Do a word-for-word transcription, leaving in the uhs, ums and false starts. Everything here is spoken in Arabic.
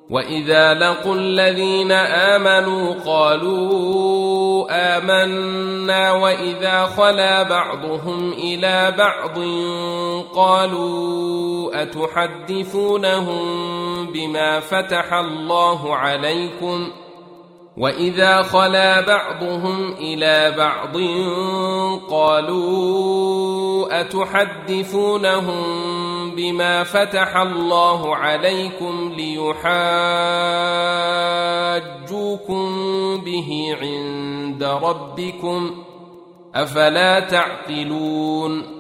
وإذا لقوا الذين آمنوا قالوا آمنا وإذا خلا بعضهم إلى بعض قالوا أتحدثونهم بما فتح الله عليكم وإذا خلا بعضهم إلى بعض قالوا أتحدثونهم بما فتح الله عليكم ليحاجوكم به عند ربكم أفلا تعقلون